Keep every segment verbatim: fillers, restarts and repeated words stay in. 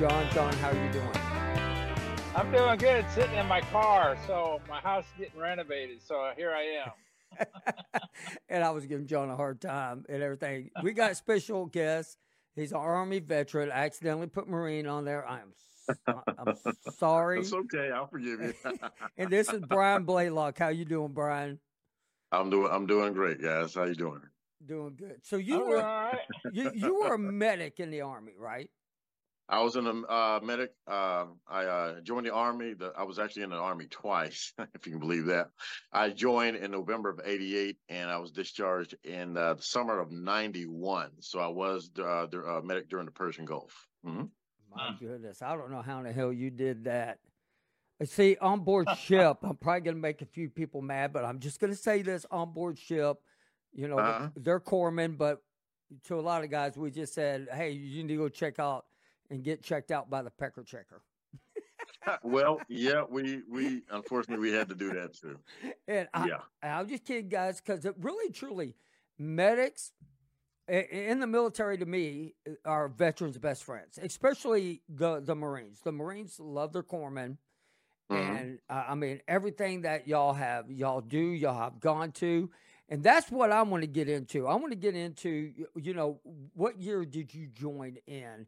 John. John, how are you doing? I'm doing good, sitting in my car. So my house is getting renovated. So here I am. And I was giving John a hard time and everything. We got a special guest. He's an Army veteran. I accidentally put Marine on there. I am I'm sorry. It's okay. I'll forgive you. And this is Brian Blaylock. How you doing, Brian? I'm doing I'm doing great, guys. How you doing? Doing good. So you I'm were doing all right. you you were a medic in the Army, right? I was in a uh, medic. Uh, I uh, joined the Army. The, I was actually in the Army twice, if you can believe that. I joined in November of eighty-eight, and I was discharged in uh, the summer of ninety-one. So I was uh, the uh, medic during the Persian Gulf. Mm-hmm. My goodness, I don't know how in the hell you did that. Uh, See, on board ship, I'm probably going to make a few people mad, but I'm just going to say this: on board ship, you know, Uh-huh. they're corpsmen, but to a lot of guys, we just said, "Hey, you need to go check out and get checked out by the pecker checker." Well, yeah, we we unfortunately we had to do that too. And I, Yeah. I'm just kidding, guys, because it really, truly, medics i- in the military to me are veterans' best friends, especially the the Marines. The Marines love their corpsmen. Mhm. And uh, I mean, everything that y'all have, y'all do, y'all have gone to. And that's what I want to get into. I want to get into, y- you know, what year did you join in?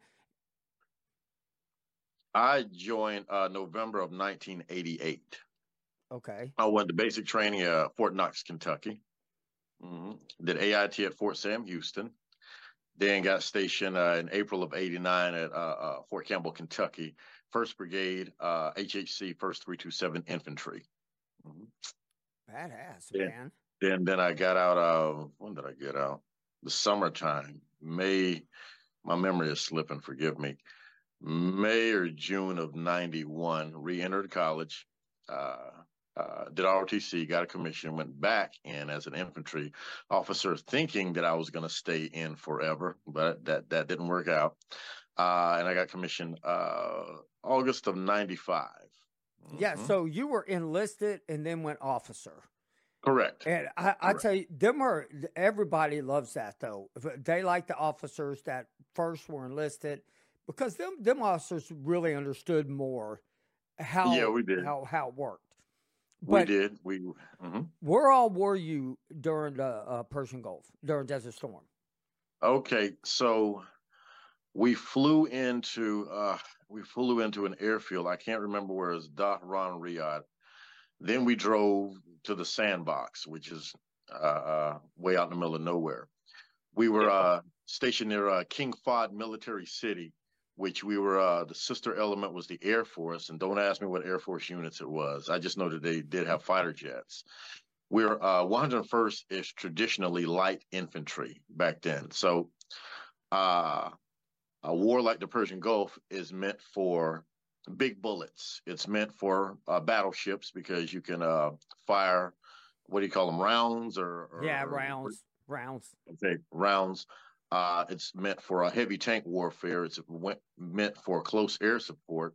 I joined uh, November of nineteen eighty-eight. Okay. I went to basic training at Fort Knox, Kentucky. hmm Did A I T at Fort Sam Houston. Then got stationed uh, in April of eighty-nine at uh, uh, Fort Campbell, Kentucky, first Brigade, uh, H H C, first three two seven Infantry. Mhm. Badass, Yeah. man. Then, then I got out of, when did I get out? The summertime, May, my memory is slipping, forgive me. May or June of ninety-one, re-entered college, uh, uh, did R O T C, got a commission, went back in as an infantry officer, thinking that I was going to stay in forever, but that that didn't work out. Uh, and I got commissioned uh, August of ninety-five. Yeah. Mhm. So you were enlisted and then went officer. Correct. And I, I Correct. tell you, them are everybody loves that though. If- They like the officers that first were enlisted because them them officers really understood more Yeah, how we did. how how it worked. We But did. We. mhm. where all were you during the uh, Persian Gulf during Desert Storm? Okay, so we flew into uh, we flew into an airfield. I can't remember where it's Dhahran Riyadh. Then we drove to the Sandbox, which is uh, uh, way out in the middle of nowhere. We were uh, stationed near uh, King Fahd Military City, which we were uh, the sister element was the Air Force. And don't ask me what Air Force units it was. I just know that they did have fighter jets. We're uh, one hundred first is traditionally light infantry back then. So uh, a war like the Persian Gulf is meant for big bullets. It's meant for uh, battleships because you can uh, fire, what do you call them, rounds or, or, Yeah, or rounds, rounds. okay, rounds. Uh, it's meant for a heavy tank warfare. It's went, meant for close air support.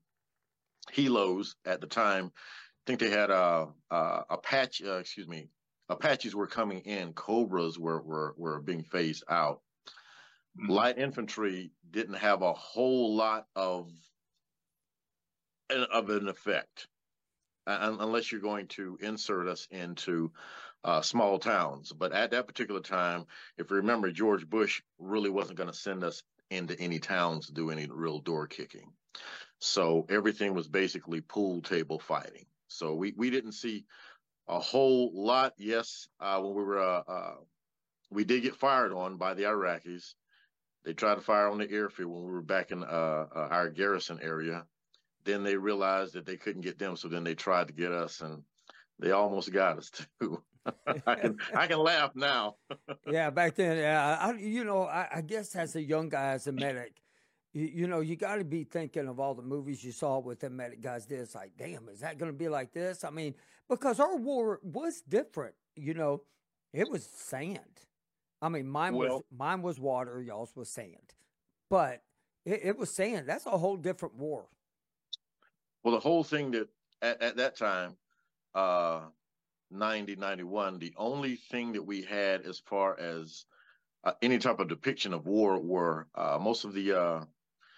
Helos at the time, I think they had a a Apache. Uh, excuse me, Apaches were coming in. Cobras were were were being phased out. Light infantry didn't have a whole lot of of an effect uh, unless you're going to insert us into uh, small towns. But at that particular time, if you remember, George Bush really wasn't going to send us into any towns to do any real door kicking. So everything was basically pool table fighting. So we, we didn't see a whole lot. Yes, uh, when we were, uh, uh, we did get fired on by the Iraqis. They tried to fire on the airfield when we were back in uh, uh, our garrison area. Then they realized that they couldn't get them, so then they tried to get us, and they almost got us too. I can I can laugh now. Yeah, back then, yeah, I, you know, I, I guess as a young guy, as a medic, you, you know, you got to be thinking of all the movies you saw with the medic guys. Did it's like, damn, is that going to be like this? I mean, because our war was different. You know, it was sand. I mean, mine was Well, mine was water. Y'all's was sand, but it, it was sand. That's a whole different war. well, the whole thing that at, at that time, uh, ninety ninety-one, the only thing that we had as far as uh, any type of depiction of war were uh, most of the uh,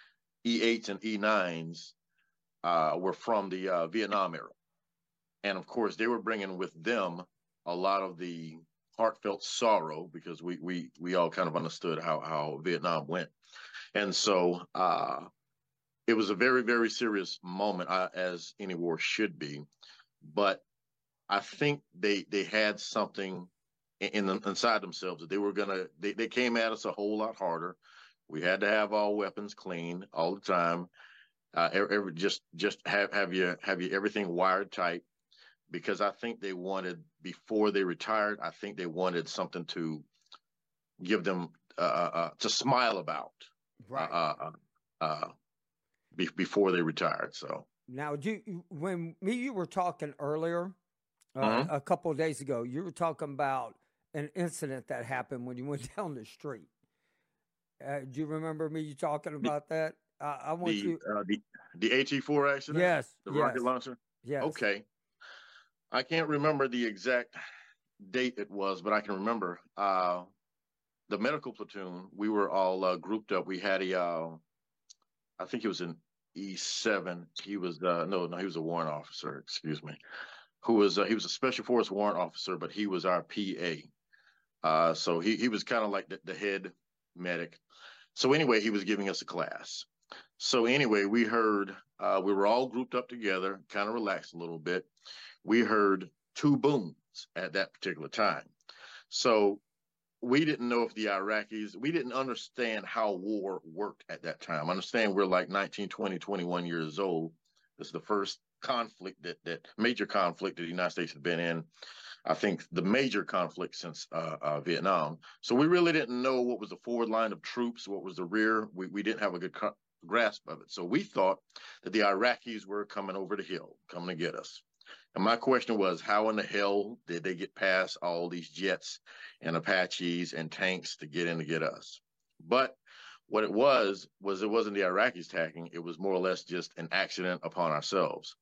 E eights and E nines uh, were from the uh, Vietnam era. And of course, they were bringing with them a lot of the heartfelt sorrow because we we we all kind of understood how how Vietnam went, and so uh, it was a very very serious moment, uh, as any war should be. But I think they they had something in, in inside themselves that they were gonna they, they came at us a whole lot harder. We had to have all weapons clean all the time. Uh, every, every just just have have you have you everything wired tight because I think they wanted before they retired. I think they wanted something to give them uh, uh, uh, to smile about, Right. uh, uh, uh, be, before they retired. So now, do you, when me you were talking earlier, uh, mm-hmm. a couple of days ago, you were talking about an incident that happened when you went down the street. Uh, do you remember me you talking about the, that? Uh, I want the, you. Uh, the the A T four accident. Yes. The yes, rocket launcher. Yes. Okay. I can't remember the exact date it was, but I can remember uh, the medical platoon. We were all uh, grouped up. We had a, uh, I think it was an E seven. He was uh, no, no, he was a warrant officer. Excuse me. Who was uh, he was a special force warrant officer, but he was our P A. Uh, so he he was kind of like the, the head medic. So anyway, he was giving us a class. So anyway, we heard uh, we were all grouped up together, kind of relaxed a little bit. We heard two booms at that particular time. So we didn't know if the Iraqis, we didn't understand how war worked at that time. I understand we're like nineteen, twenty, twenty-one years old. This is the first conflict that, that major conflict that the United States had been in. I think the major conflict since uh, uh, Vietnam. So we really didn't know what was the forward line of troops, what was the rear. We, we didn't have a good co- grasp of it. So we thought that the Iraqis were coming over the hill, coming to get us. And my question was, how in the hell did they get past all these jets and Apaches and tanks to get in to get us? But what it was, was it wasn't the Iraqis attacking. It was more or less just an accident upon ourselves.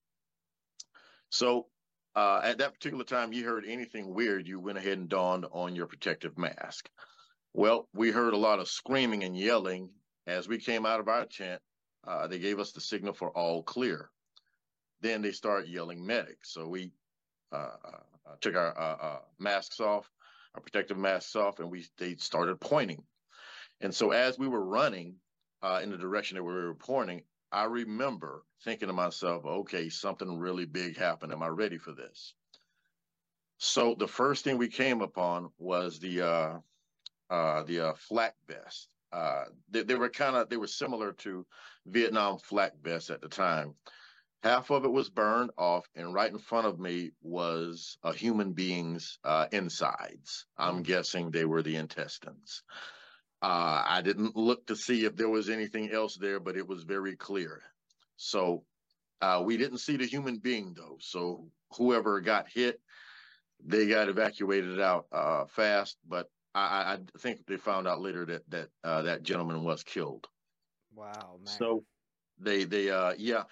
So uh, at that particular time, you heard anything weird, you went ahead and donned on your protective mask. Well, we heard a lot of screaming and yelling. As we came out of our tent, uh, they gave us the signal for all clear. Then they started yelling medic. So we uh, uh, took our uh, uh, masks off, our protective masks off, and we they started pointing. And so as we were running uh, in the direction that we were pointing, I remember thinking to myself, okay, something really big happened. Am I ready for this? So the first thing we came upon was the uh, uh, the uh, flak vest. Uh, they, they were kind of they were similar to Vietnam flak vests at the time. Half of it was burned off, and right in front of me was a human being's uh, insides. I'm guessing they were the intestines. Uh, I didn't look to see if there was anything else there, but it was very clear. So uh, we didn't see the human being, though. So whoever got hit, they got evacuated out uh, fast. But I, I think they found out later that that uh, that gentleman was killed. Wow, man. So they they uh, yeah.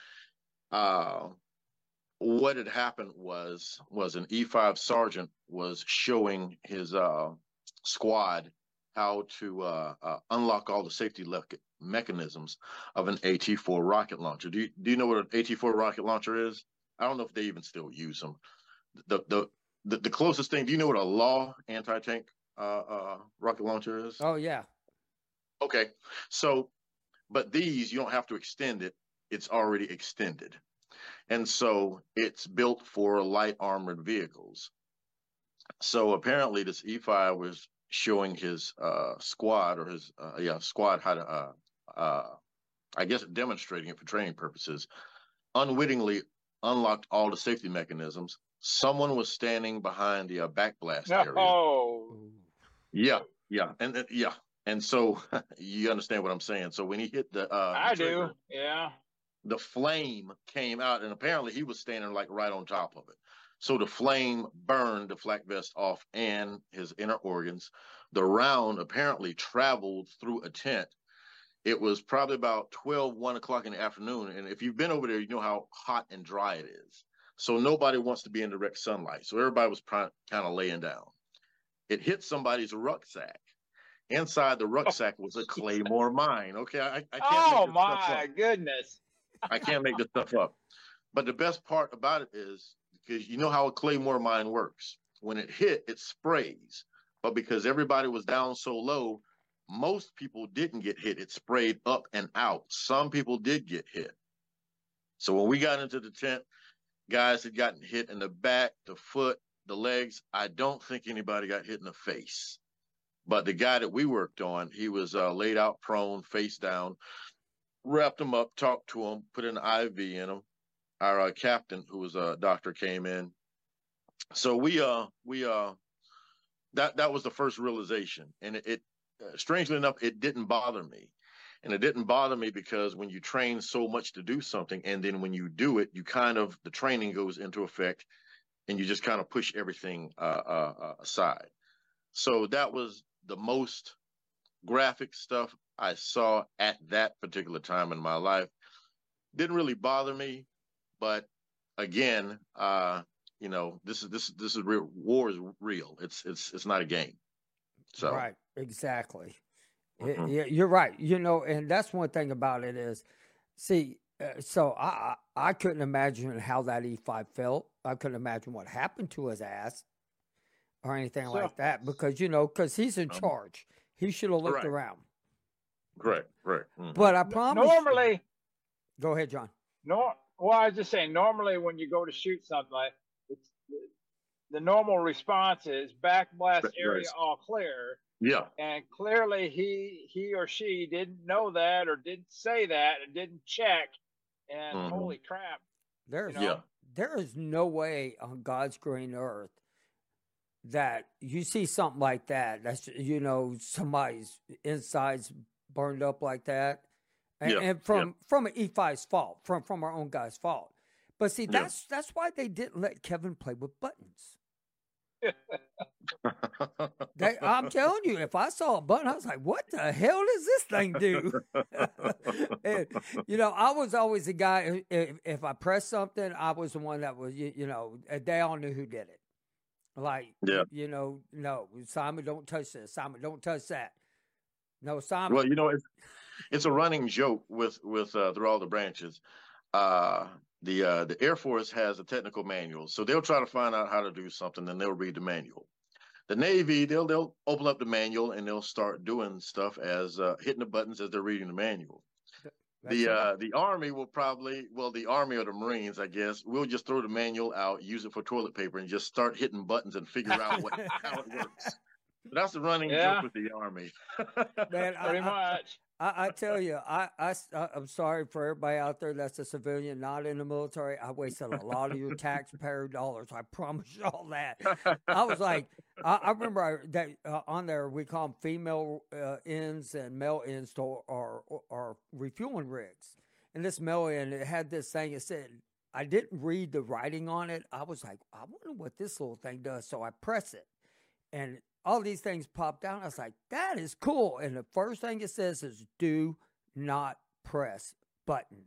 Uh, what had happened was was an E five sergeant was showing his uh, squad how to uh, uh, unlock all the safety le- mechanisms of an A T four rocket launcher. Do you, do you know what an A T four rocket launcher is? I don't know if they even still use them. The the the, the closest thing. Do you know what a law anti-tank uh, uh, rocket launcher is? Oh yeah. Okay, so but these you don't have to extend it. It's already extended. And so it's built for light armored vehicles. So apparently this E five was showing his uh, squad or his uh, yeah squad how to uh, uh, I guess demonstrating it for training purposes. Unwittingly unlocked all the safety mechanisms. Someone was standing behind the uh, backblast area. Oh, Yeah, yeah, and uh, yeah, and so you understand what I'm saying. So when he hit the, uh, I the trigger, do. Yeah. the flame came out, and apparently he was standing like right on top of it. So the flame burned the flak vest off and his inner organs. The round apparently traveled through a tent. It was probably about twelve, one o'clock in the afternoon. And if you've been over there, you know how hot and dry it is. So nobody wants to be in direct sunlight. So everybody was kind of laying down. It hit somebody's rucksack. Inside the rucksack was a Claymore mine. Okay, I, I can't Oh make this stuff my up. goodness. I can't make this stuff up. But the best part about it is because you know how a Claymore mine works. When it hit, it sprays. But because everybody was down so low, most people didn't get hit. It sprayed up and out. Some people did get hit. So when we got into the tent, guys had gotten hit in the back, the foot, the legs. I don't think anybody got hit in the face. But the guy that we worked on, he was uh, laid out prone, face down, wrapped him up, talked to him, put an I V in him. Our uh, captain, who was a doctor, came in. So we, uh, we, uh, that that was the first realization, and it, it uh, strangely enough, it didn't bother me, and it didn't bother me because when you train so much to do something, and then when you do it, you kind of the training goes into effect, and you just kind of push everything uh, uh, uh, aside. So that was the most graphic stuff I saw at that particular time in my life. Didn't really bother me, but again, uh, you know, this is this this is real. War is real. It's it's it's not a game. So right, exactly. mm-hmm. It, you're right. You know, and that's one thing about it is, see, uh, so I I couldn't imagine how that E five felt. I couldn't imagine what happened to his ass or anything so, like that because, you know, because he's in charge. He should have looked right. around. Correct, right. Mm-hmm. But I promise Normally. You, go ahead, John. No, well, I was just saying, normally when you go to shoot something, like it's, the normal response is backblast area right. all clear. Yeah. And clearly he he or she didn't know that or didn't say that and didn't check. And mm-hmm. holy crap. There's, you know? yeah. There is no way on God's green earth that you see something like that. That's, you know, somebody's insides burned up like that. And, yeah. and from, yeah. from an E five's fault, from, from our own guy's fault. But see, that's yeah. that's why they didn't let Kevin play with buttons. they, I'm telling you, if I saw a button, I was like, what the hell does this thing do? and, you know, I was always the guy, if, if I pressed something, I was the one that was, you, you know, they all knew who did it. Like, yeah. you know, no, Simon, don't touch this. Simon, don't touch that. No, Simon. Well, you know, it's, it's a running joke with, with uh, through all the branches. Uh, the uh, the Air Force has a technical manual, so they'll try to find out how to do something, and they'll read the manual. The Navy, they'll they'll open up the manual and they'll start doing stuff as uh, hitting the buttons as they're reading the manual. That's the uh, the Army will probably, well, the Army or the Marines, I guess, will just throw the manual out, use it for toilet paper, and just start hitting buttons and figure out what how it works. But that's the running yeah. joke with the Army. Man, pretty I, much. I, I tell you, I, I, I'm sorry for everybody out there that's a civilian, not in the military. I wasted a lot of your taxpayer dollars. I promise you all that. I was like, I, I remember I, that uh, on there, we call them female uh, ends and male ends to our, our refueling rigs. And this male end, it had this thing, it said, I didn't read the writing on it. I was like, I wonder what this little thing does. So I press it. And all these things popped down. I was like, that is cool. And the first thing it says is, do not press button.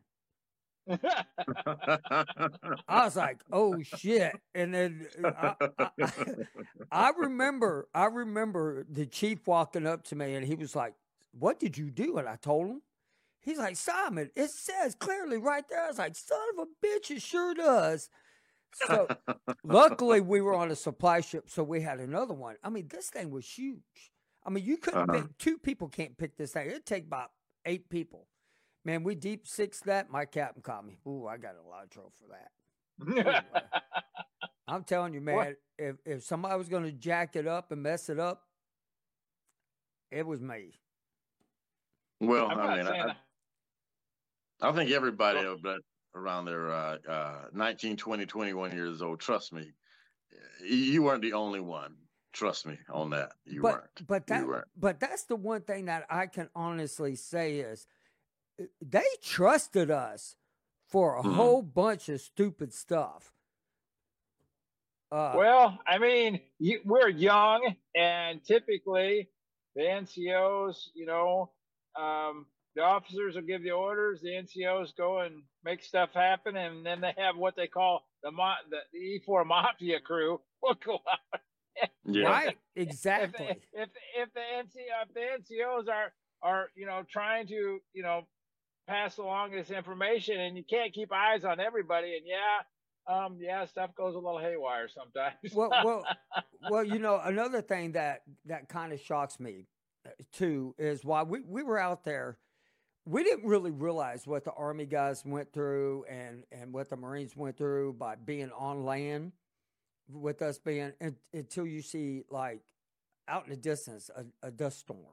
I was like, oh shit. And then I, I, I remember, I remember the chief walking up to me and he was like, what did you do? And I told him. He's like, Simon, it says clearly right there. I was like, son of a bitch, it sure does. So luckily we were on a supply ship, so we had another one. I mean, this thing was huge. I mean, you couldn't uh-huh. pick, two people can't pick this thing. It'd take about eight people. Man, we deep six that. My captain caught me. Ooh, I got a lot of trouble for that. I'm telling you, man, what? if if somebody was going to jack it up and mess it up, it was me. Well, I mean, I, I think everybody well, but around their uh, uh, nineteen, twenty, twenty-one years old, trust me, you weren't the only one. Trust me on that. You but, weren't. But that, you weren't. But that's the one thing that I can honestly say is they trusted us for a mm-hmm. whole bunch of stupid stuff. Uh, well, I mean, you, we're young, and typically the N C Os, you know, um, the officers will give the orders, the N C Os go and make stuff happen, and then they have what they call the, the E four Mafia crew will go out Yeah. Right, exactly. If if, if the N C if the N C Os are are you know trying to you know pass along this information, and you can't keep eyes on everybody, and yeah, um, yeah, stuff goes a little haywire sometimes. Well, well, well. You know, another thing that that kind of shocks me too is why we we were out there. We didn't really realize what the Army guys went through and and what the Marines went through by being on land with us being until you see like out in the distance a, a dust storm.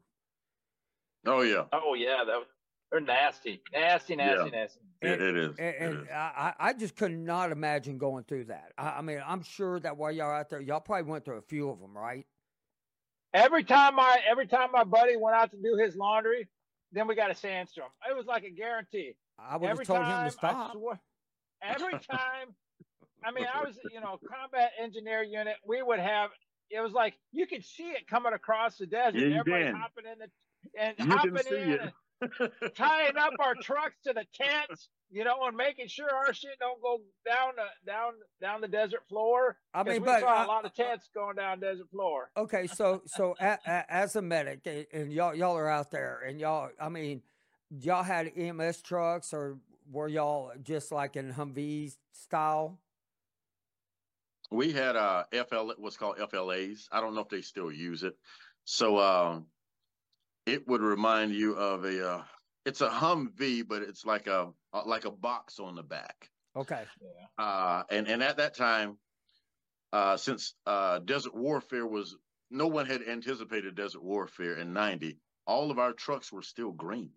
Oh yeah. Oh yeah, that they're nasty, nasty, nasty, yeah. nasty. And, it, it is. And, and it is. I, I just could not imagine going through that. I, I mean, I'm sure that while y'all out there, y'all probably went through a few of them, right? Every time I, every time my buddy went out to do his laundry, then we got a sandstorm. It was like a guarantee. I would every have told time, him to stop. Swore, every time, I mean, I was, you know, combat engineer unit. We would have. It was like you could see it coming across the desert. Yeah, everybody can. hopping in the and you hopping can see in. it. And, tying up our trucks to the tents, you know, and making sure our shit don't go down the down down the desert floor. I mean, we but saw I, a lot of tents going down desert floor. Okay, so so a, a, as a medic, and y'all y'all are out there, and y'all, I mean, y'all had E M S trucks, or were y'all just like in Humvee style? We had uh F L what's called F L As. I don't know if they still use it. So um. It would remind you of a, uh, it's a Humvee, but it's like a like a box on the back. Okay. Yeah. Uh, and and at that time, uh, since uh, desert warfare was, no one had anticipated desert warfare in ninety. All of our trucks were still green,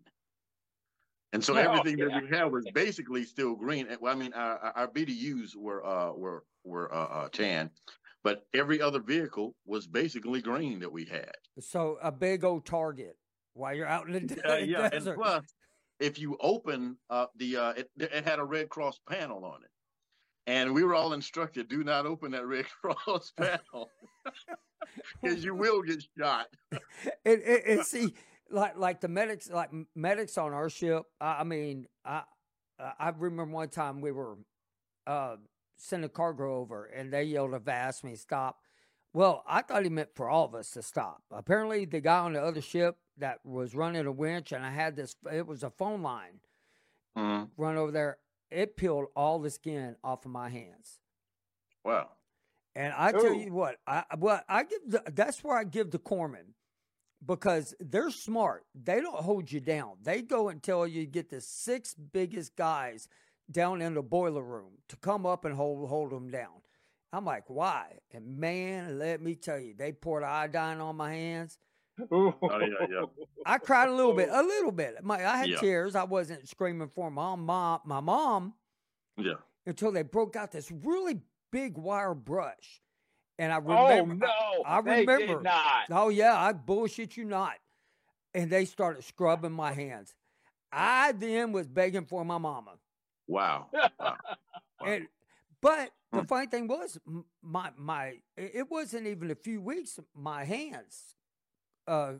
and so oh, everything yeah. that we had was basically still green. I mean, our, our B D Us were uh, were were uh, uh, tan, but every other vehicle was basically green that we had. So a big old target while you're out in the uh, yeah, desert. And plus, if you open uh, the, uh, it, it had a Red Cross panel on it, and we were all instructed: do not open that Red Cross panel because you will get shot. and, and, and see, like like the medics, like medics on our ship. I, I mean, I I remember one time we were uh, sending a cargo over, and they yelled at asked me stop. Well, I thought he meant for all of us to stop. Apparently, the guy on the other ship that was running a winch, and I had this, it was a phone line mm-hmm. run over there. It peeled all the skin off of my hands. Wow. And I tell Ooh. you what, I well, I give the, that's where I give the corpsmen, because they're smart. They don't hold you down. They go and tell you get the six biggest guys down in the boiler room to come up and hold hold them down. I'm like, why? And man, let me tell you, they poured iodine on my hands. Oh yeah, yeah. I cried a little bit, a little bit. My, I had yeah. tears. I wasn't screaming for mom, mom, my mom. Yeah. Until they broke out this really big wire brush, and I remember. Oh no! I, I remember. They did not. Oh yeah, I bullshit you not. And they started scrubbing my hands. I then was begging for my mama. Wow. wow. wow. And but the funny thing was, my my it wasn't even a few weeks. My hands uh,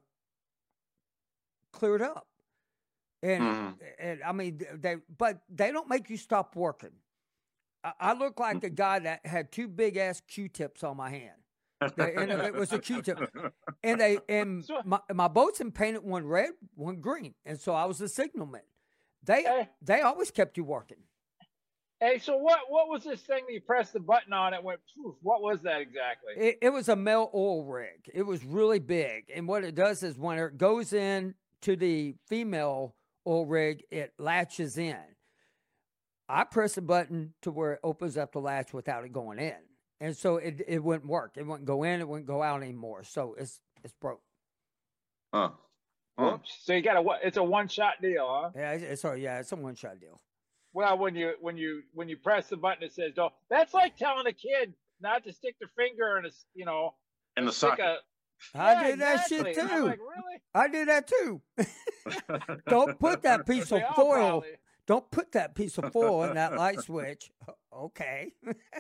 cleared up, and mm. and I mean they, but they don't make you stop working. I, I look like a guy that had two big ass Q-tips on my hand, and it was a Q-tip, and they and my my boatswain painted one red, one green, and so I was the signalman. They hey. they always kept you working. Hey, so what, what was this thing that you pressed the button on? It went poof. What was that exactly? It, it was a male oil rig. It was really big. And what it does is when it goes in to the female oil rig, it latches in. I press the button to where it opens up the latch without it going in. And so it, it wouldn't work. It wouldn't go in. It wouldn't go out anymore. So it's it's broke. Huh. huh. Oops. So you got a, it's a one-shot deal, huh? Yeah, it's, it's, yeah, it's a one-shot deal. Well, when you when you when you press the button, it says don't. That's like telling a kid not to stick their finger in a you know in the socket. A, I yeah, did that exactly. shit too. I'm like, really? I did that too. Don't put that piece of foil. Probably. Don't put that piece of foil in that light switch. Okay.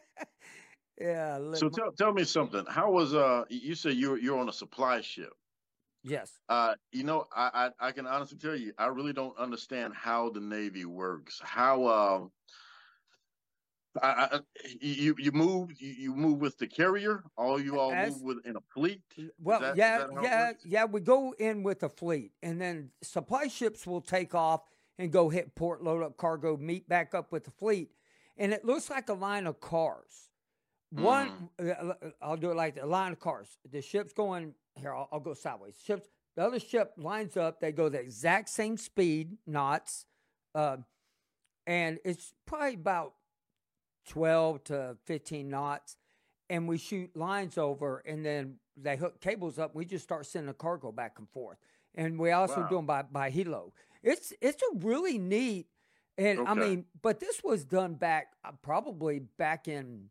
yeah. So my... tell tell me something. How was uh? You said you were you're on a supply ship. Yes. Uh, you know, I, I I can honestly tell you, I really don't understand how the Navy works. How uh, I, I, you you move you, you move with the carrier. All you all As, move with in a fleet. Well, that, yeah, yeah, yeah. We go in with a fleet, and then supply ships will take off and go hit port, load up cargo, meet back up with the fleet, and it looks like a line of cars. One, mm. I'll do it like a line of cars. The ship's going here. I'll, I'll go sideways. Ships. The other ship lines up. They go the exact same speed, knots, uh, and it's probably about twelve to fifteen knots, and we shoot lines over, and then they hook cables up. We just start sending the cargo back and forth, and we also wow. do them by, by helo. It's it's a really neat, and okay. I mean, but this was done back uh, probably back in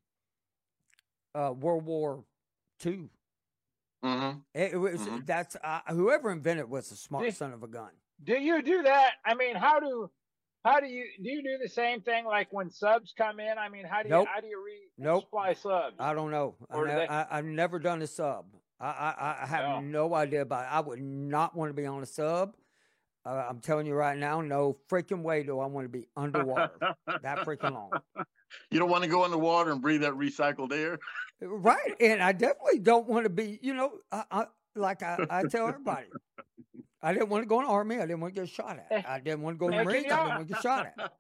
uh, World War Two. Mm-hmm. It, it was mm-hmm. that's uh, whoever invented it was a smart do, son of a gun. Do you do that? I mean, how do How do you do? You do the same thing like when subs come in? I mean, how do you nope. how do you re nope. supply subs? I don't know. I ne- I, I've never done a sub. I I, I have no. no idea about it. I would not want to be on a sub. Uh, I'm telling you right now, no freaking way do I want to be underwater that freaking long. You don't want to go underwater and breathe that recycled air, right? And I definitely don't want to be. You know, I, I, like I, I tell everybody. I didn't want to go in the Army. I didn't want to get shot at. I didn't want to go in the Marines. I didn't want to get shot at.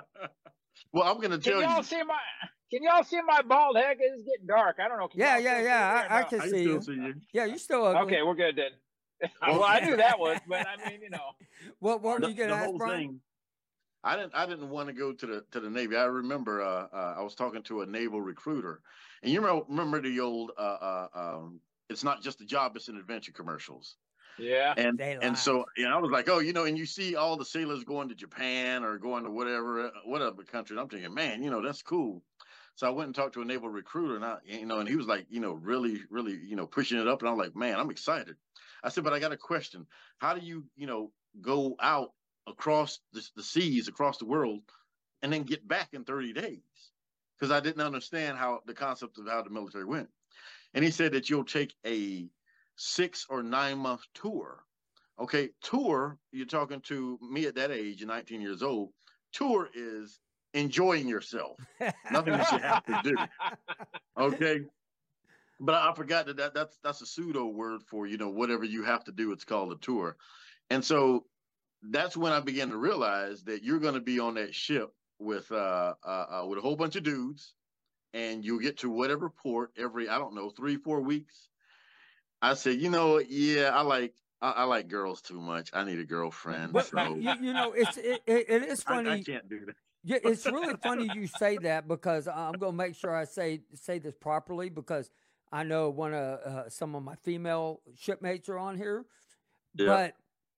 Well, I'm going to tell can y'all you. See my, can y'all see my bald head? It's getting dark. I don't know. Can yeah, yeah, yeah. I, I can I see, can you. see you. Yeah, you're still ugly. Okay, we're good then. Well, I knew that was, but I mean, you know. What, what were you going to ask, whole Brian? Thing, I didn't. I didn't want to go to the to the Navy. I remember uh, uh, I was talking to a naval recruiter, and you remember, remember the old. Uh, uh, um, it's not just a job; it's an adventure commercials. Yeah, and and so you know, I was like, oh, you know, and you see all the sailors going to Japan or going to whatever whatever country. And I'm thinking, man, you know, that's cool. So I went and talked to a naval recruiter, and I, you know, and he was like, you know, really, really, you know, pushing it up. And I'm like, man, I'm excited. I said, but I got a question. How do you, you know, go out across the, the seas, across the world, and then get back in thirty days? Because I didn't understand how the concept of how the military went. And he said that you'll take a six or nine month tour. Okay, tour, you're talking to me at that age, nineteen years old. Tour is enjoying yourself. Nothing that you have to do. Okay. But I forgot that, that that's that's a pseudo word for, you know, whatever you have to do, it's called a tour. And so that's when I began to realize that you're going to be on that ship with uh, uh, uh with a whole bunch of dudes, and you'll get to whatever port every, I don't know, three, four weeks. I said, you know, yeah, I like I, I like girls too much. I need a girlfriend. But, so. you, you know, it's it, it, it is funny. I, I can't do that. Yeah, it's really funny you say that, because I'm going to make sure I say say this properly, because I know one of uh, some of my female shipmates are on here. Yeah. But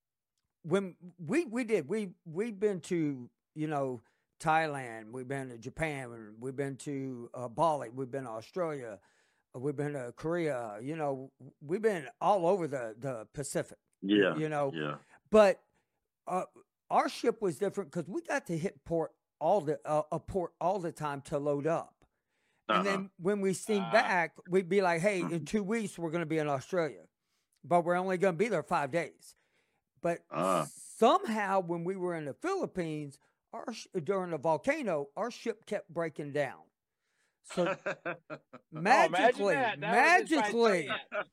when we we did we we've been to, you know, Thailand, we've been to Japan, we've been to uh, Bali, we've been to Australia. We've been to Korea, you know, we've been all over the, the Pacific. Yeah. You know, yeah. But uh, our ship was different because we got to hit port all the uh, a port all the time to load up. Uh-huh. And then when we steam uh-huh. back, we'd be like, hey, in two weeks, we're going to be in Australia, but we're only going to be there five days. But uh-huh. somehow when we were in the Philippines, our during the volcano, our ship kept breaking down. So magically, oh, that. That magically,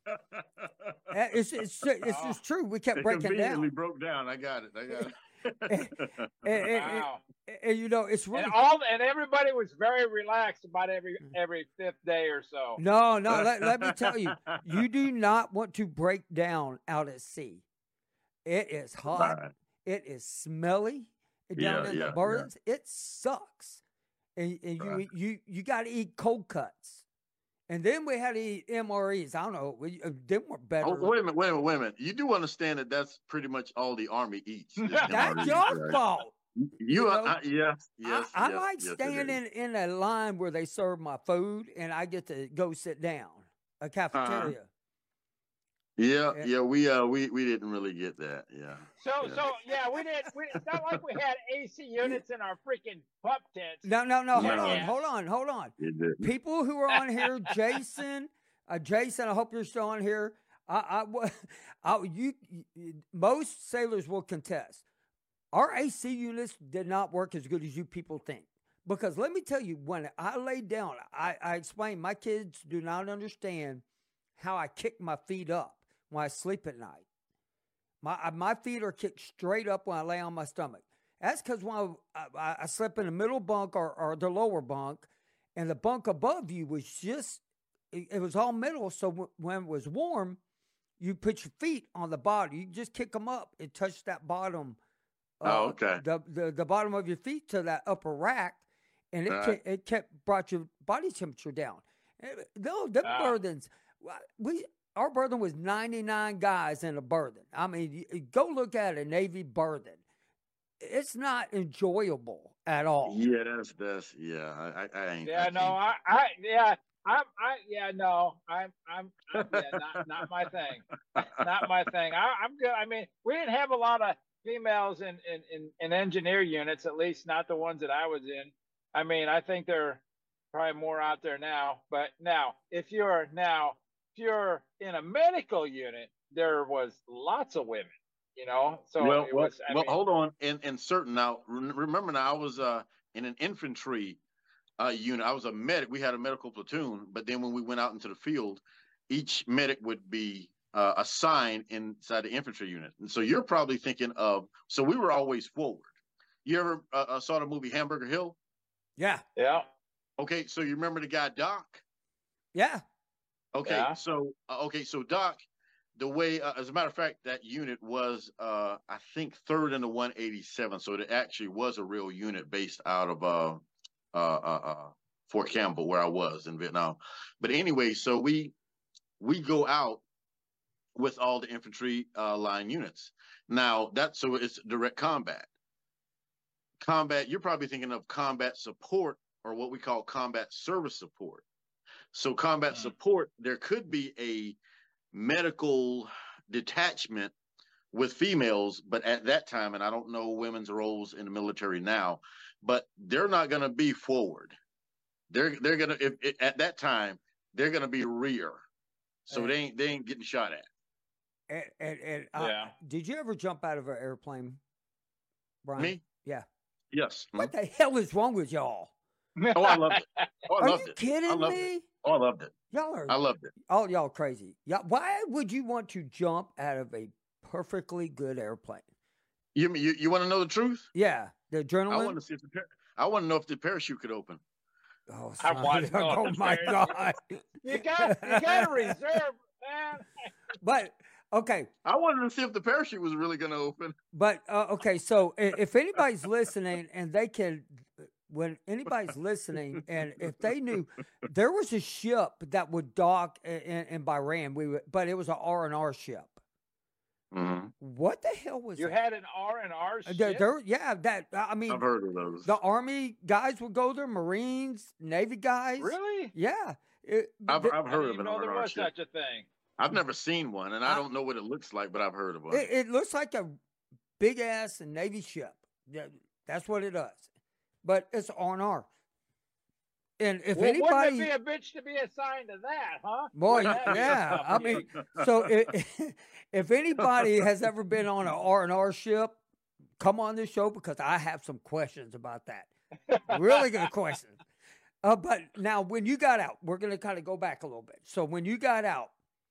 it's it's it's oh, just true. We kept it breaking down. Conveniently broke down. I got it. I got it. and, and, wow. and, and you know, it's really and all and everybody was very relaxed about every every fifth day or so. No, no. let, let me tell you, you do not want to break down out at sea. It is hot. Right. It is smelly down yeah, in yeah, the birds. Yeah. It sucks. And, and right. you you you got to eat cold cuts, and then we had to eat M R Es. I don't know, we, them were better. Oh, wait a minute, wait a minute, wait a minute. You do understand that that's pretty much all the Army eats. That's your right? fault. You, you are, know? uh, yes, yes. I, I yes, like yes, staying in, in a line where they serve my food, and I get to go sit down, a cafeteria. Uh-huh. Yeah, yeah, yeah, we uh we we didn't really get that. Yeah. So yeah. so yeah, we didn't. We, it's not like we had A C units in our freaking pup tents. No, no, no. Hold yeah. on, hold on, hold on. People who are on here, Jason, uh, Jason. I hope you're still on here. I, I, I, you, most sailors will contest. Our A C units did not work as good as you people think, Because let me tell you, when I lay down, I, I explain my kids do not understand how I kick my feet up when I sleep at night. My my feet are kicked straight up when I lay on my stomach. That's because when I, I, I slept in the middle bunk or, or the lower bunk, and the bunk above you was just, it, it was all metal. So w- when it was warm, you put your feet on the bottom. You just kick them up and touch that bottom. Uh, oh, okay. The, the the bottom of your feet to that upper rack, and it Right. kept, it kept brought your body temperature down. And, no, them Ah. Burthens, we our Burthen was ninety-nine guys in a Burthen. I mean, you, go look at a Navy Burthen. It's not enjoyable at all. Yeah, that's that's yeah. I I, I ain't. Yeah, I no, can't. I, I, yeah, I'm, I, yeah, no, I'm, I'm, I'm yeah, not, not my thing, not my thing. I, I'm good. I mean, we didn't have a lot of females in, in, in, in engineer units, at least not the ones that I was in. I mean, I think there are probably more out there now. But now, if you're now, if you're in a medical unit, there was lots of women. You know, so well, it well, was. I well mean, hold on. In in certain now, remember now, I was uh in an infantry uh unit. I was a medic. We had a medical platoon, but then when we went out into the field, each medic would be uh, assigned inside the infantry unit. And so you're probably thinking of. So we were always forward. You ever uh, uh, saw the movie Hamburger Hill? Yeah. yeah. Okay, so you remember the guy Doc? Yeah. Okay, Yeah. so uh, okay, so Doc, the way, uh, as a matter of fact, that unit was, uh, I think, third in the one eighty-seven. So it actually was a real unit based out of uh, uh, uh, uh, Fort Campbell, where I was in Vietnam. But anyway, so we we go out with all the infantry uh, line units. Now that so it's direct combat. Combat. You're probably thinking of combat support or what we call combat service support. So combat Mm. support, there could be a medical detachment with females, but at that time, and I don't know women's roles in the military now, but they're not going to be forward. They're they're going to if, if at that time they're going to be rear, so And- they ain't they ain't getting shot at. And, and, and uh, Yeah. did you ever jump out of an airplane, Brian? Me? Yeah. Yes. What the hell is wrong with y'all? Oh, I loved it. Oh, I Are loved you it. kidding I loved me? it. Oh, I loved it. Y'all are I loved it. all y'all crazy. Y'all, why would you want to jump out of a perfectly good airplane? You you, you want to know the truth? Yeah, the I adrenaline. want to see if the par- I want to know if the parachute could open. Oh, I son. want to know oh the my parachute. God! You got, you got to reserve, man. But okay, I wanted to see if the parachute was really going to open. but uh, okay. So i- if anybody's listening and they can, when anybody's listening, and if they knew, there was a ship that would dock in, in Bahrain. We would, but it was an R and R ship. Mm-hmm. What the hell was You that? had an R and R Uh, ship. There, there- yeah, that I mean, I've heard of those. the Army guys would go there, Marines, Navy guys. Really? Yeah. It- I've, the- I've I heard didn't of even an know R there and R was ship. such a thing. I've never seen one, and I I- don't know what it looks like, but I've heard of one. it, it looks like a big ass Navy ship. Yeah, that's what it does. But it's R and R. And if Well, anybody, wouldn't it be a bitch to be assigned to that, huh? boy, Wouldn't that be a yeah, tough I gig? mean, so if, if anybody has ever been on an R and R ship, come on this show because I have some questions about that. Really good questions. Uh, but now, when you got out, we're going to kind of go back a little bit. So when you got out,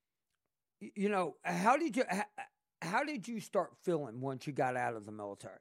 y- you know, how did you how, how did you start feeling once you got out of the military?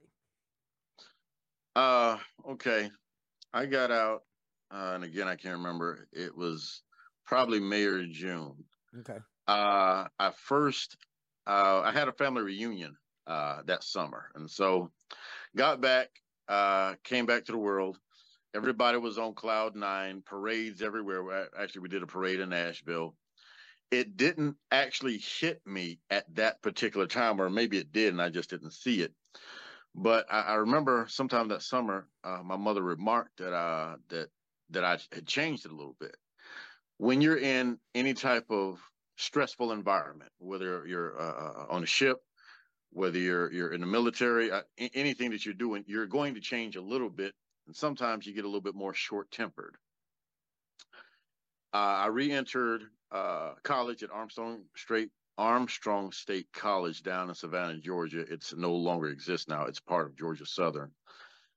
Uh, okay. I got out, uh, and again, I can't remember. It was probably May or June. Okay. Uh, I first, uh, I had a family reunion uh, that summer, and so got back, uh, came back to the world. Everybody was on cloud nine, parades everywhere. Actually, we did a parade in Nashville. It didn't actually hit me at that particular time, or maybe it did, and I just didn't see it. But I, I remember sometime that summer, uh, my mother remarked that uh, that that I had changed it a little bit. When you're in any type of stressful environment, whether you're uh, on a ship, whether you're you're in the military, uh, anything that you're doing, you're going to change a little bit, and sometimes you get a little bit more short-tempered. Uh, I re-entered uh, college at Armstrong State Armstrong State College down in Savannah, Georgia. It's no longer exists now. It's part of Georgia Southern.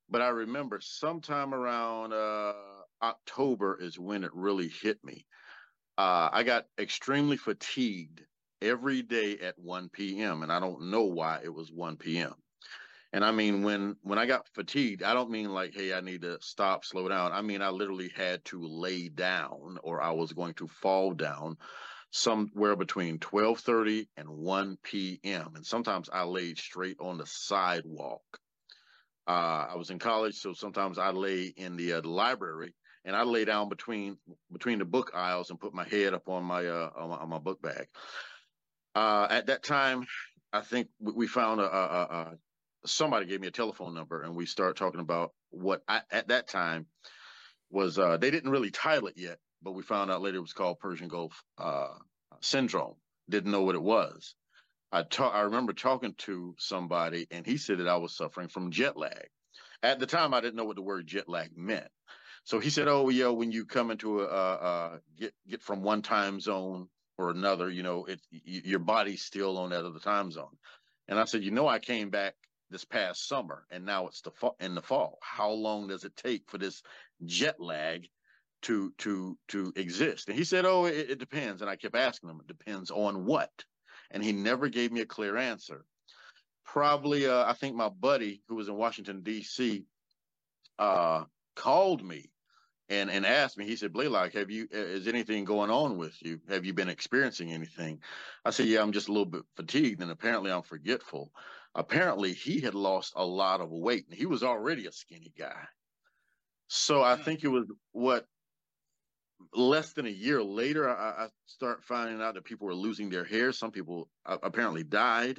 but I remember sometime around uh, October is when it really hit me. Uh, I got extremely fatigued every day at one p m and I don't know why it was one p m. And I mean, when when I got fatigued, I don't mean like, hey, I need to stop, slow down. I mean, I literally had to lay down or I was going to fall down somewhere between twelve thirty and one p m. And sometimes I laid straight on the sidewalk. Uh, I was in college, so sometimes I lay in the, uh, the library and I lay down between between the book aisles and put my head up on my uh, on my, on my book bag. Uh, at that time, I think we, we found a, a, a somebody gave me a telephone number and we started talking about what I, at that time was uh, they didn't really title it yet, but we found out later it was called Persian Gulf uh, syndrome. Didn't know what it was. I ta- I remember talking to somebody and he said that I was suffering from jet lag. At the time, I didn't know what the word jet lag meant. So he said, "Oh, yeah, when you come into a uh, get get from one time zone or another, you know, it your body's still on that other time zone." And I said, "You know, I came back this past summer, and now it's the fall, in the fall. How long does it take for this jet lag to to to exist?" And he said, "Oh, it, it depends." And I kept asking him, "It depends on what?" And he never gave me a clear answer. Probably, uh, I think my buddy who was in Washington D C uh, called me and and asked me. He said, "Blaylock, have you is anything going on with you? Have you been experiencing anything?" I said, "Yeah, I'm just a little bit fatigued, and apparently I'm forgetful." Apparently, he had lost a lot of weight, and he was already a skinny guy. So I think it was what less than a year later, I, I start finding out that people were losing their hair. Some people uh, apparently died.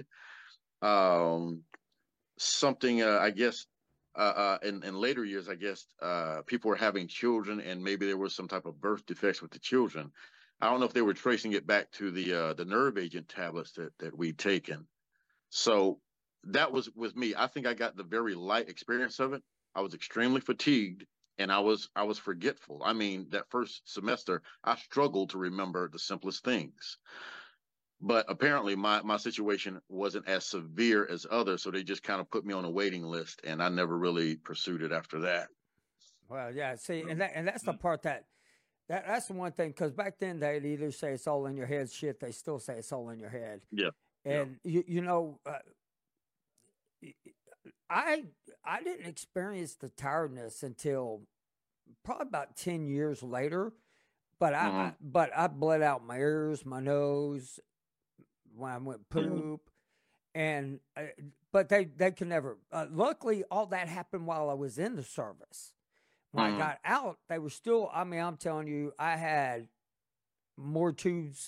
Um, something, uh, I guess, uh, uh, in, in later years, I guess uh, people were having children, and maybe there was some type of birth defects with the children. I don't know if they were tracing it back to the uh, the nerve agent tablets that that we'd taken. So that was with me. I think I got the very light experience of it. I was extremely fatigued, and I was I was forgetful. I mean, that first semester, I struggled to remember the simplest things. But apparently my, my situation wasn't as severe as others, so they just kind of put me on a waiting list, and I never really pursued it after that. Well, yeah, see, and that and that's the part that that that's the one thing, because back then they'd either say it's all in your head. Shit, they still say it's all in your head. Yeah, and yeah. you you know, uh, I I didn't experience the tiredness until probably about ten years later. But I, mm-hmm. I but I bled out my ears, my nose, when I went poop, mm-hmm. and uh, but they they could never. Uh, luckily, all that happened while I was in the service. When mm-hmm. I got out, they were still. I mean, I'm telling you, I had more tubes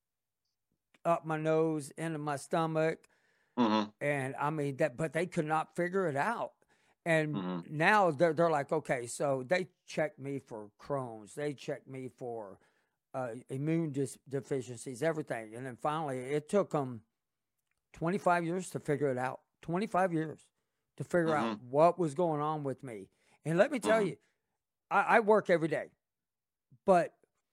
up my nose, into my stomach, mm-hmm. and I mean that. But they could not figure it out. And mm-hmm. now they're they're like, okay, so they checked me for Crohn's, they checked me for uh, immune dis- deficiencies, everything, and then finally it took them twenty-five years to figure it out. twenty-five years to figure mm-hmm. out what was going on with me. And let me tell mm-hmm. you, I, I work every day, but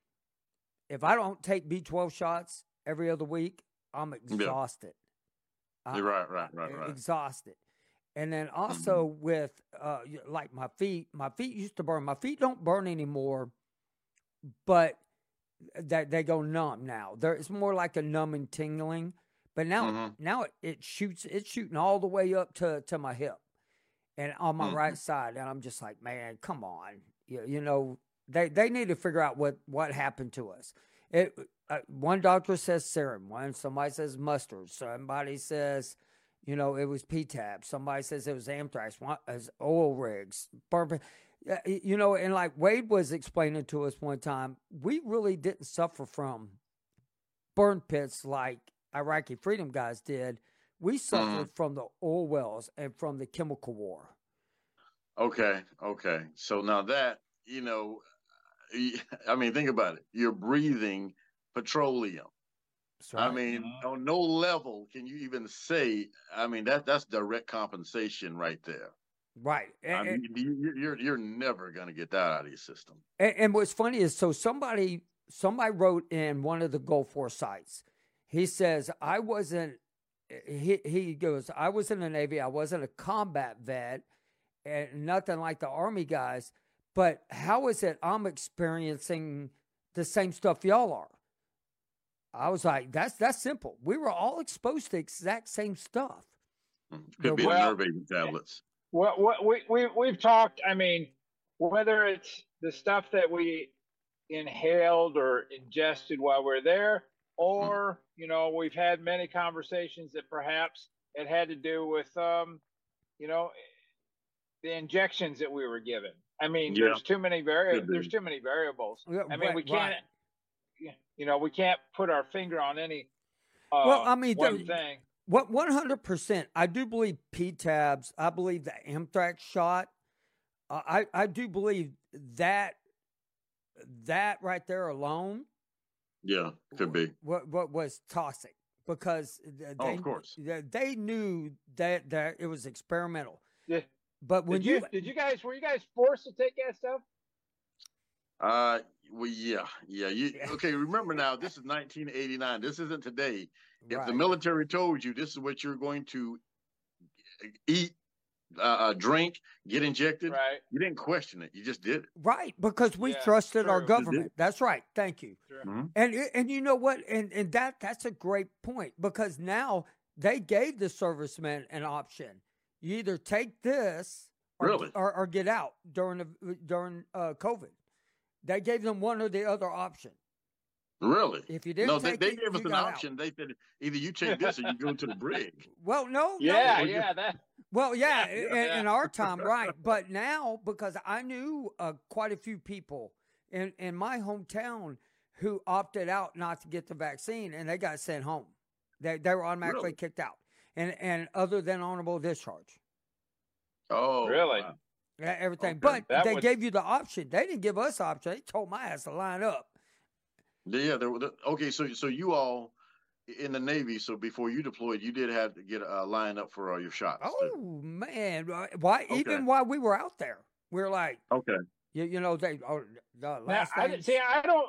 if I don't take B twelve shots every other week, I'm exhausted. Yeah. You're right, right, right, right. Exhausted. And then also mm-hmm. with, uh, like my feet, my feet used to burn. My feet don't burn anymore, but they, they go numb now. There, it's more like a numbing tingling. But now, mm-hmm. now it, it shoots, it's shooting all the way up to, to my hip and on my mm-hmm. right side. And I'm just like, man, come on. You, you know, they, they need to figure out what, what happened to us. It, uh, one doctor says serum, one somebody says mustard, somebody says, you know, it was P T A B. Somebody says it was anthrax, as oil rigs, burn. You know, and like Wade was explaining to us one time, we really didn't suffer from burn pits like Iraqi freedom guys did. We suffered mm. from the oil wells and from the chemical war. Okay, okay. So now that, you know, I mean, think about it. You're breathing petroleum. Right. I mean, mm-hmm. on no level can you even say. I mean, that that's direct compensation right there. Right. And, I mean, you, you're you're never gonna get that out of your system. And, and what's funny is, so somebody somebody wrote in one of the Gulf War sites. He says, I wasn't. He he goes, I was in the Navy. I wasn't a combat vet, and nothing like the Army guys. But how is it I'm experiencing the same stuff y'all are? I was like, that's that's simple. We were all exposed to the exact same stuff. Could be well, the nerve agent tablets. Well, what we, we, we've talked, I mean, whether it's the stuff that we inhaled or ingested while we're there, or, you know, we've had many conversations that perhaps it had to do with, um, you know, the injections that we were given. I mean, yeah. there's too many vari- There's too many variables. Yeah, I mean, right, we can't, right. you know, we can't put our finger on any uh, well, I mean, one there, thing. What one hundred percent, I do believe P TABs. I believe the anthrax shot. Uh, I I do believe that that right there alone. Yeah, could be. What what was toxic because they, oh, of course they knew that that it was experimental. Yeah. But when did you, you did you guys were you guys forced to take that stuff? Uh, well, yeah, yeah. You okay? Remember now, this is nineteen eighty-nine. This isn't today. If right. the military told you this is what you're going to eat, uh, drink, get injected, right. you didn't question it. You just did it. Right, because we yeah, trusted true. our government. That's right. Thank you. Mm-hmm. And and you know what? And and that that's a great point because now they gave the servicemen an option. You either take this or, really? or, or get out during the, during uh, COVID. They gave them one or the other option. Really? If you didn't no, take they, they it, gave us an option. Out. They said either you take this or you go to the brig. Well, no. Yeah, no. yeah, that. Well, yeah, yeah. In, in our time, right? But now, because I knew uh, quite a few people in in my hometown who opted out not to get the vaccine, and they got sent home. They they were automatically really? kicked out, and and other than honorable discharge. Oh, really? Wow. Yeah, everything. Okay. But that they was... gave you the option. They didn't give us option. They told my ass to line up. Yeah. There, there, okay. So, so you all in the Navy. So before you deployed, you did have to get a uh, line up for uh, your shots. Oh too. man! Why? Okay. Even while we were out there, we were like, okay. You, you know they. Oh, the last now, I, see, I don't.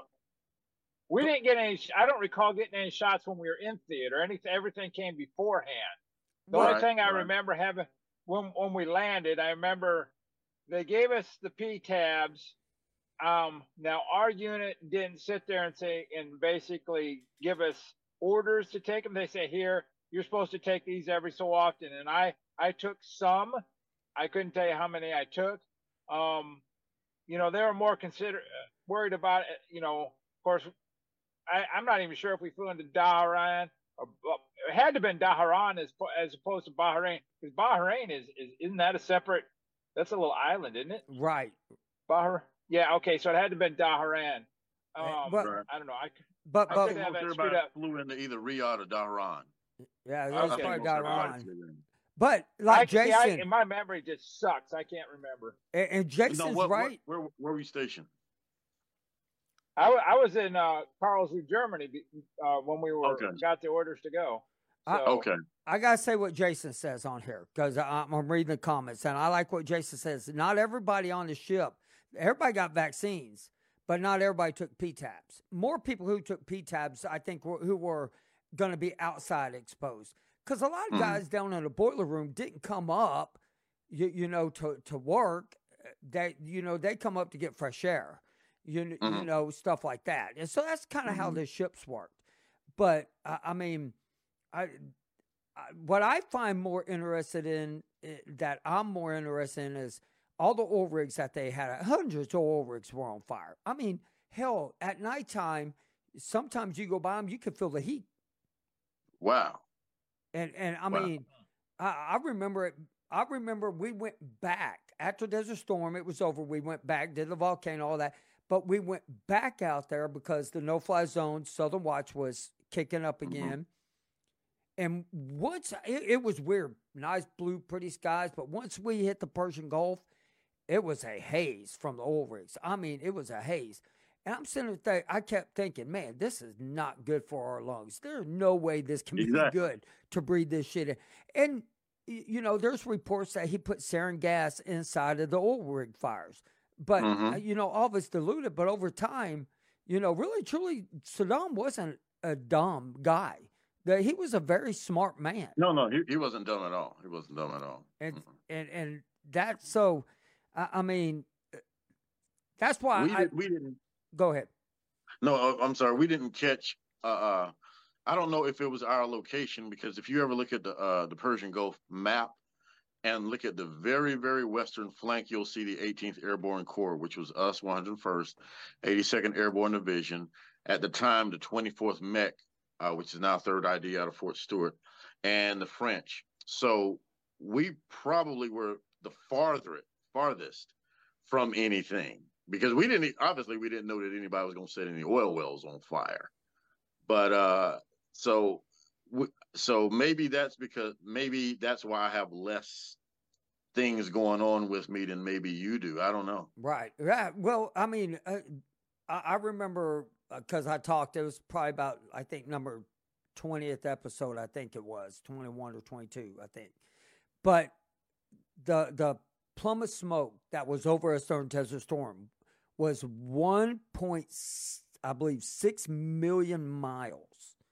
We didn't get any. I don't recall getting any shots when we were in theater. Anything, everything came beforehand. The right, only thing I right. remember having when when we landed, I remember they gave us the P TABs. Um, now our unit didn't sit there and say and basically give us orders to take them. They say, "Here, you're supposed to take these every so often." And I I took some. I couldn't tell you how many I took. Um, you know, they were more consider worried about it. You know, of course. I, I'm not even sure if we flew into Dhahran or it had to have been Dhahran as as opposed to Bahrain because Bahrain is, is isn't that a separate? That's a little island, isn't it? Right. Bahrain. Yeah. Okay. So it had to have been Dhahran. Um, but, I don't know. I but I but could have that everybody up. flew into either Riyadh or Dhahran. Yeah, it was okay. probably Dhahran. But like I, Jason, see, I, my memory just sucks. I can't remember. And, and Jason's no, what, right. Where, where, where were you stationed? I, I was in uh, Karlsruhe, Germany uh, when we were okay. got the orders to go. So, I, okay. I got to say what Jason says on here because I'm, I'm reading the comments, and I like what Jason says. Not everybody on the ship, everybody got vaccines, but not everybody took P TABs. More people who took P TABs, I think, were, who were going to be outside exposed. Because a lot of guys mm-hmm. down in the boiler room didn't come up, you, you know, to, to work. They, you know, they come up to get fresh air. You, mm-hmm. you know, stuff like that. And so that's kind of mm-hmm. how the ships worked. But, uh, I mean, I, I, what I find more interested in, that I'm more interested in is all the oil rigs that they had. Hundreds of oil rigs were on fire. I mean, hell, at nighttime, sometimes you go by them, you can feel the heat. Wow. And, and I wow. mean, I, I remember it. I remember we went back. After Desert Storm, it was over. We went back, did the volcano, all that. But we went back out there because the no-fly zone, Southern Watch, was kicking up again. Mm-hmm. And once, it, it was weird. Nice blue, pretty skies. But once we hit the Persian Gulf, it was a haze from the oil rigs. I mean, it was a haze. And I'm sitting there, I kept thinking, man, this is not good for our lungs. There's no way this can exactly. be good to breathe this shit in. And, you know, there's reports that he put sarin gas inside of the oil rig fires. But, mm-hmm. uh, you know, all of it's diluted. But over time, you know, really, truly, Saddam wasn't a dumb guy. The, he was a very smart man. No, no, he, he wasn't dumb at all. He wasn't dumb at all. And, mm-hmm. and, and that's so. I, I mean, that's why we, I, did, we didn't. Go ahead. No, I'm sorry. We didn't catch. Uh, uh, I don't know if it was our location, because if you ever look at the uh, the Persian Gulf map and look at the very, very western flank, you'll see the eighteenth Airborne Corps, which was us, one hundred first, eighty-second Airborne Division. At the time, the twenty-fourth Mech, uh, which is now third I D out of Fort Stewart, and the French. So we probably were the farther, farthest from anything, because we didn't, obviously we didn't know that anybody was going to set any oil wells on fire. But uh, so, so maybe that's because, maybe that's why I have less things going on with me than maybe you do. I don't know. Right. Yeah. Well, I mean, uh, I, I remember because uh, I talked, it was probably about, I think, number twentieth episode, I think it was, twenty-one or twenty-two, I think. But the the plum of smoke that was over a Southern Desert Storm was one point, I believe, six million miles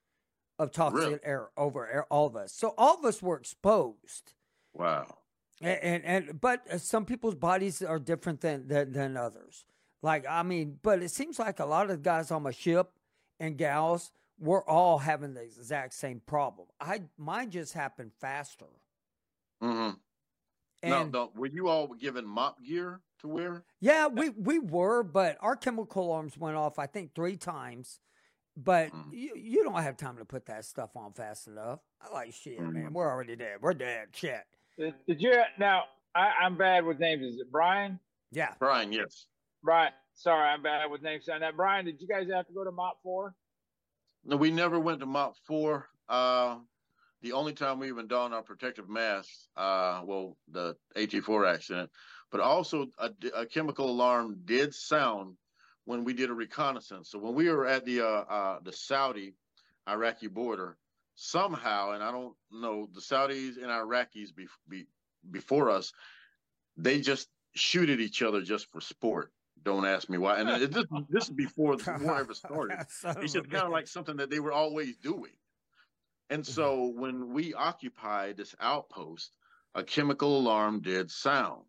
of toxic really? air over air, all of us. So all of us were exposed. Wow. And, and, and but some people's bodies are different than, than than others. Like, I mean, but it seems like a lot of the guys on my ship and gals, we're all having the exact same problem. I mine just happened faster. Mm-hmm. And no, no, were you all given mop gear to wear? Yeah, we, we were, but our chemical alarms went off, I think, three times. But mm-hmm. you, you don't have time to put that stuff on fast enough. I like, shit, mm-hmm. man, we're already dead. We're dead, shit. Did, did you, now, I, I'm bad with names. Is it Brian? Yeah. Brian, yes. Brian, sorry, I'm bad with names. Now, Brian, did you guys have to go to Mop four? No, we never went to Mop four. Uh, the only time we even donned our protective masks, uh, well, the A T four accident, but also a, a chemical alarm did sound when we did a reconnaissance. So when we were at the uh, uh, the Saudi-Iraqi border, somehow, and I don't know, the Saudis and Iraqis be, be, before us, they just shoot at each other just for sport. Don't ask me why. And it, this, this is before the war ever started. It's just kind of like something that they were always doing. And so when we occupied this outpost, a chemical alarm did sound.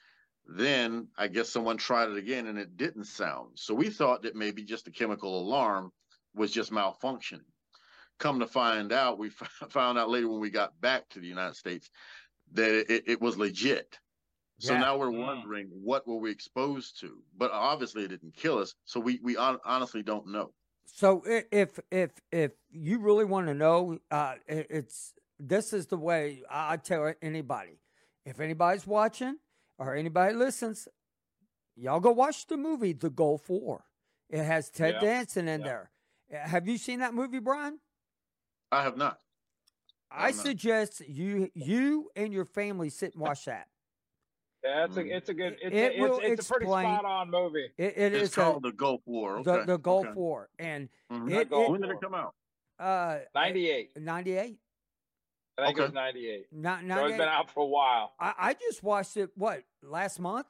Then I guess someone tried it again and it didn't sound. So we thought that maybe just the chemical alarm was just malfunctioning. Come to find out, we f- found out later when we got back to the United States that it, it was legit. So yeah. Now we're wondering, what were we exposed to? But obviously it didn't kill us. So we, we on, honestly don't know. So if if if you really want to know, uh, it's this is the way I tell anybody. If anybody's watching or anybody listens, y'all go watch the movie The Gulf War. It has Ted yeah. Danson in yeah. there. Have you seen that movie, Brian? I have not. I, I have suggest not. you you and your family sit and watch that. Yeah, it's a it's a good it's, it a, it's, it's a pretty spot on movie. It, it it's is called a, the Gulf War. Okay. The, the Gulf okay. War, and mm-hmm. it, Gulf it, when did it come out? Uh, ninety-eight. Ninety-eight. I think okay. it was ninety-eight. Not so it's been out for a while. I, I just watched it. What last month?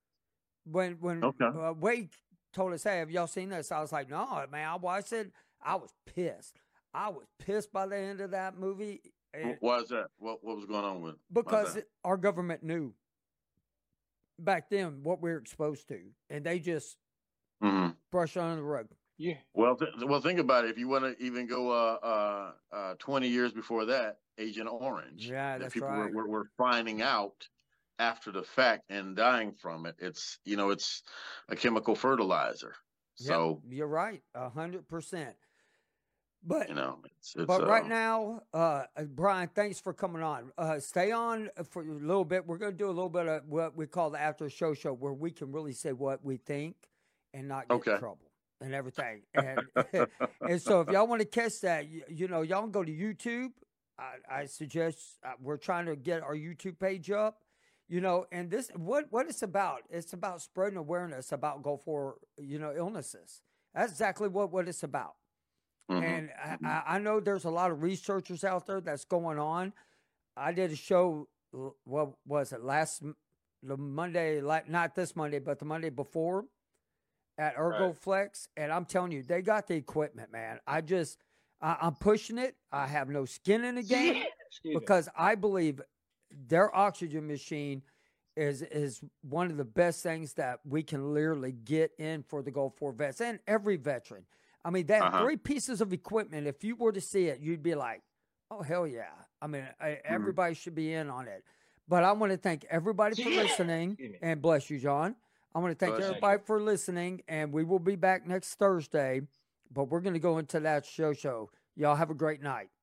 When when okay. uh, Wade told us, "Hey, have y'all seen this?" I was like, "No, man, I watched it. I was pissed. I was pissed by the end of that movie." And why is that? What what was going on with? Because it, our government knew back then what we were exposed to, and they just mm-hmm. brushed under the rug. Yeah. Well, th- well, think about it. If you want to even go uh, uh, uh, twenty years before that, Agent Orange. Yeah, that's that people right. were, were, were finding out after the fact and dying from it. It's you know, it's a chemical fertilizer. So yep, you're right, a hundred percent. But you know, it's, it's, but uh, right now, uh, Brian, thanks for coming on. Uh, stay on for a little bit. We're going to do a little bit of what we call the after show show, where we can really say what we think and not get okay. in trouble and everything. And and so if y'all want to catch that, you, you know, y'all can go to YouTube. I, I suggest uh, we're trying to get our YouTube page up. You know, and this what what it's about. It's about spreading awareness about Gulf War, you know, illnesses. That's exactly what what it's about. Mm-hmm. And I, I know there's a lot of researchers out there that's going on. I did a show, what was it, last the Monday, not this Monday, but the Monday before at ErgoFlex. Right. And I'm telling you, they got the equipment, man. I just, I, I'm pushing it. I have no skin in the game because I believe their oxygen machine is is one of the best things that we can literally get in for the Gulf War vets and every veteran. I mean, that uh-huh. three pieces of equipment, if you were to see it, you'd be like, oh, hell yeah. I mean, I, everybody mm-hmm. should be in on it. But I want to thank everybody for listening, and bless you, John. I want to thank bless everybody you. for listening, and we will be back next Thursday, but we're going to go into that show show. Y'all have a great night.